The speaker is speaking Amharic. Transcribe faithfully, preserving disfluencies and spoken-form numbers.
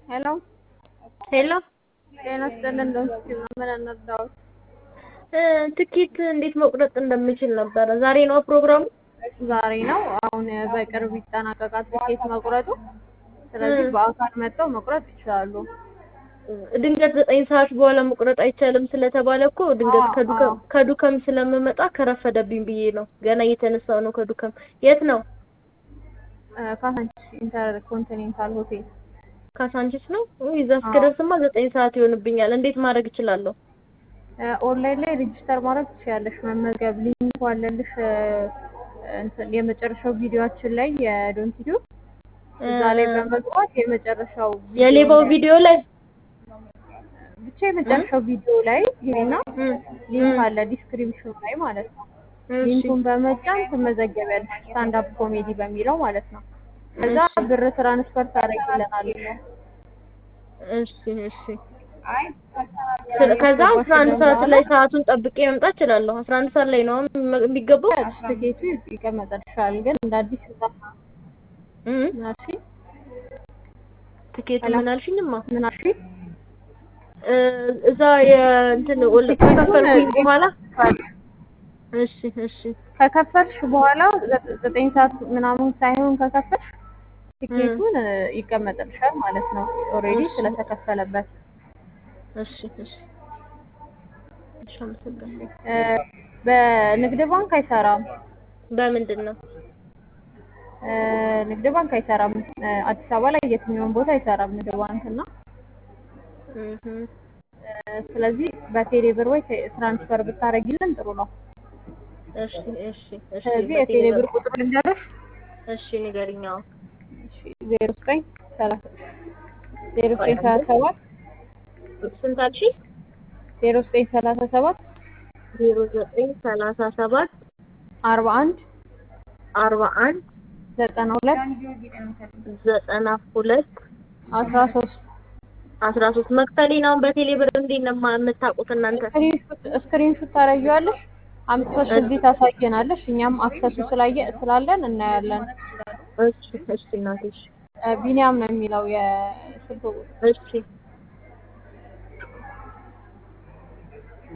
ሄሎ ሄሎ ጤና ይስጥልን። እንደምስኪ ምን እንርዳዎት? ትኬት እንዴት መቁረጥ እንደምችል ነበረ። ዛሬ ነው ፕሮግራሙ? ዛሬ ነው። አሁን በቅርብ ይጠናቀቃል ትኬት መቁረጡ። ስለዚህ በአካል መጥተው መቁረጥ ይችላሉ። ድንገት ዘጠኝ ሰዓት በኋላ መቁረጥ አይቻልም ስለተባለ እኮ ድንገት ከዱከም ከዱከም ስለምመጣ ከረፈደብኝ ብዬ ነው። ገና እየተነሳው ነው ከዱከም። የት ነው? ካሳንቺስ ኢንተር ኮንቲኔንታል ሆቴል። ካሳንቺስ ነው? እዛ እስክደርስማ ዘጠኝ ሰዓት ይሆንብኛል። እንዴት ማድረግ እችላለሁ? ኦንላይን ላይ ሬጂስተር ማድረግ ትችያለሽ። መመዝገብ ሊንኩ አለልሽ እንትን የመጨረሻው ቪዲዮአችን ላይ የዶንኪዩ እዛ ላይ በመግባት የመጨረሻው የሌባው ቪዲዮ ላይ ብቻ የመጨረሻው ቪዲዮ ላይ ይሄና ሊንክ አለ ዲስክሪፕሽን ላይ ማለት ነው። ሊንኩን በመጫን ትመዘገቢያለሽ ስታንድ አፕ ኮሜዲ በሚለው ማለት ነው። ከዛ ብር ትራንስፈር ታደርጊልናለሽ። እሺ እሺ። ከዛ አስራ አንድ ሰዓት ላይ ሰዓቱን ጠብቄ መምጣት እችላለሁ። አስራ አንድ ሰዓት ላይ ነው የሚገባው። ትኬቱ ይቀመጥልሻል ግን እንደ አዲስ እሺ። ትኬቱ ምን አልሽኝማ? ምን አልሽኝ? እዛ የእንትን ከከፈልኩኝ በኋላ እሺ እሺ። ከከፈልሽ በኋላ ዘጠኝ ሰዓት ምናምን ሳይሆን ከከፈልሽ ትኬቱን ይቀመጥልሻል ማለት ነው። ኦሬዲ ስለተከፈለበት። እሺ እሺ። እሺ አመሰግናለሁ። በንግድ ባንክ አይሰራም። በምንድን ነው? ንግድ ባንክ አይሰራም። አዲስ አበባ ላይ የትኛውን ቦታ አይሰራም ንግድ ባንክ እና ስለዚህ በቴሌ ብር ወይ ትራንስፈር ብታረጊልን ጥሩ ነው። እሺ እሺ እሺ። ስለዚህ የቴሌ ብር ቁጥር ልንገርሽ? እሺ ንገሪኛው። እሺ ዜሮ ዘጠኝ ሰላሳ ዜሮ ዘጠኝ ሰላሳ ሰባት ስንት አልሽኝ? ዜሮ ዘጠኝ ሰላሳ ሰባት ዜሮ ዘጠኝ ሰላሳ ሰባት አርባ አንድ አርባ አንድ ዘጠና ሁለት ዘጠና ሁለት አስራ ሶስት አስራ ሶስት። መክፈሌን አሁን በቴሌ ብር እንዴት ነው የምታውቁት እናንተ? ስክሪንሾት ታረጊዋለሽ አምጥተሽ እዚህ ታሳየናለሽ። እኛም አክሰሱ ስላየ ስላለን እናያለን። እሺ እሺ እናቴ። ቢኒያም ነው የሚለው የስልክ ቁጥር። እሺ